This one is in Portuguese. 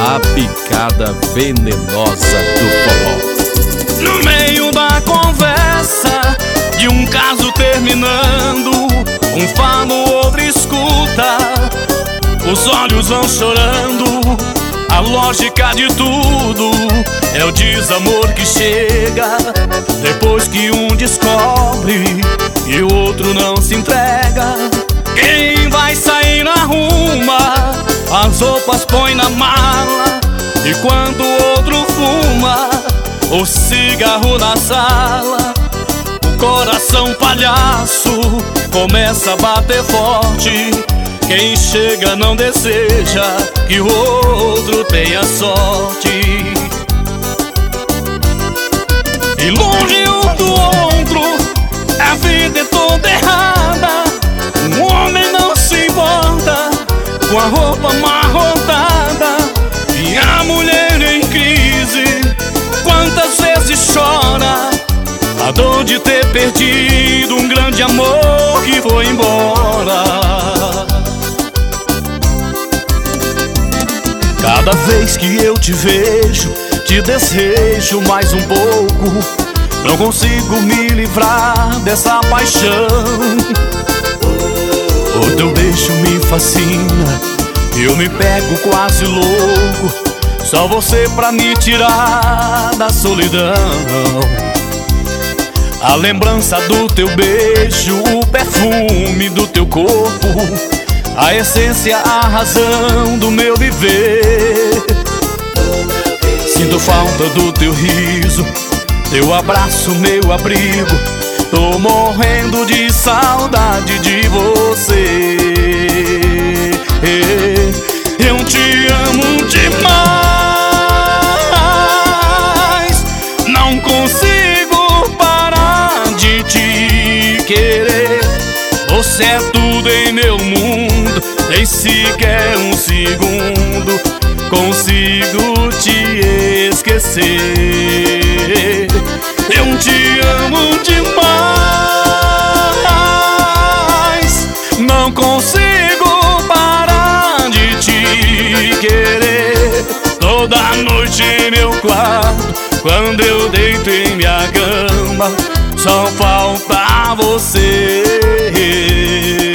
a picada venenosa do forró. No meio da conversa de um caso terminando, um fala, o outro escuta, os olhos vão chorando. A lógica de tudo é o desamor que chega depois que um descobre e o outro não se entrega. Quem vai sair na ruma, as roupas põe na mala, e quando o outro fuma o cigarro na sala, o coração palhaço começa a bater forte. Quem chega não deseja que o outro tenha sorte. E longe um do outro, a vida é toda errada. Um homem não se importa com a roupa amarrotada, e a mulher em crise quantas vezes chora a dor de ter perdido um grande amor que foi embora. Cada vez que eu te vejo, te desejo mais um pouco. Não consigo me livrar dessa paixão. O teu beijo me fascina, eu me pego quase louco. Só você pra me tirar da solidão. A lembrança do teu beijo, o perfume do teu corpo, a essência, a razão do meu viver. Sinto falta do teu riso, teu abraço, meu abrigo. Tô morrendo de saudade de você. Eu te amo demais, não consigo parar de te querer. Você é tudo em meu mundo, nem sequer um segundo consigo te esquecer. Eu te amo demais, não consigo parar de te querer. Toda noite em meu quarto, quando eu deito em minha cama, só falta você.